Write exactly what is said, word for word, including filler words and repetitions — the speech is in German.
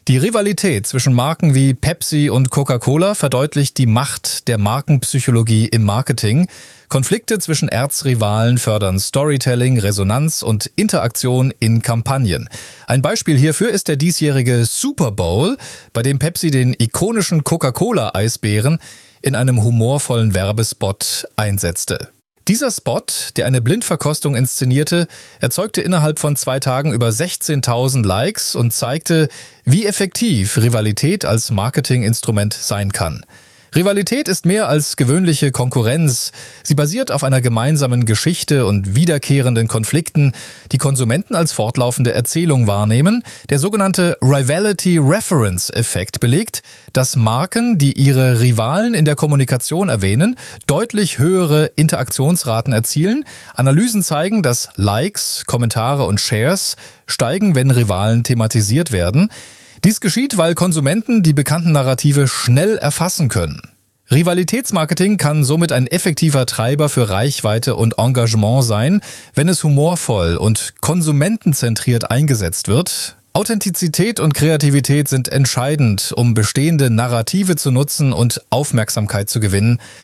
Die Rivalität zwischen Marken wie Pepsi und Coca-Cola verdeutlicht die Macht der Markenpsychologie im Marketing. Konflikte zwischen Erzrivalen fördern Storytelling, Resonanz und Interaktion in Kampagnen. Ein Beispiel hierfür ist der diesjährige Super Bowl, bei dem Pepsi den ikonischen Coca-Cola-Eisbären in einem humorvollen Werbespot einsetzte. Dieser Spot, der eine Blindverkostung inszenierte, erzeugte innerhalb von zwei Tagen über sechzehntausend Likes und zeigte, wie effektiv Rivalität als Marketinginstrument sein kann. Rivalität ist mehr als gewöhnliche Konkurrenz. Sie basiert auf einer gemeinsamen Geschichte und wiederkehrenden Konflikten, die Konsumenten als fortlaufende Erzählung wahrnehmen. Der sogenannte Rivality Reference Effekt belegt, dass Marken, die ihre Rivalen in der Kommunikation erwähnen, deutlich höhere Interaktionsraten erzielen. Analysen zeigen, dass Likes, Kommentare und Shares steigen, wenn Rivalen thematisiert werden. Dies geschieht, weil Konsumenten die bekannten Narrative schnell erfassen können. Rivalitätsmarketing kann somit ein effektiver Treiber für Reichweite und Engagement sein, wenn es humorvoll und konsumentenzentriert eingesetzt wird. Authentizität und Kreativität sind entscheidend, um bestehende Narrative zu nutzen und Aufmerksamkeit zu gewinnen.